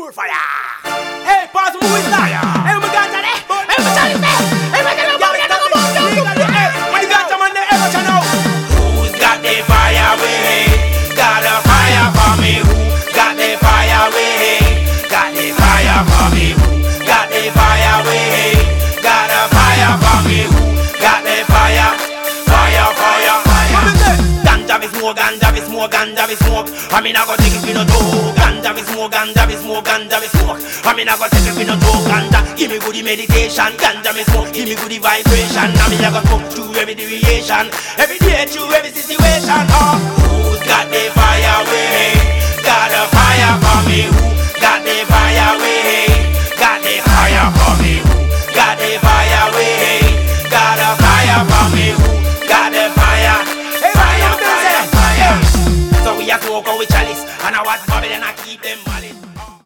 pure fire. Hey, pause the movie start. Hey, we got that. Hey, we got it. Hey, we got it. When you got someone there, ever know who's got the fire with? Got a fire for me. Who got the fire with? Got the fire for me. Who got the fire with? Got a fire for me. Who got the fire? Fire, fire, fire. Ganja be smoke, ganja be smoke, ganja be smoke. I mean I go take it with no joke. Ganja be smoke, ganja be smoke, ganja be smoke. I mean I go take it with no joke. Ganja, give me goodie meditation. Ganja be smoke, give me goodie vibration. I mean I go smoke through every deviation, every day through every situation. Oh, who's got the fire with? Got a fire for me. Who got the fire with? Got the fire for me. Who got the fire with? Got a fire for me. Who got the fire? Fire, fire, fire. So we a smoke out with chalice, and I watch Babylon.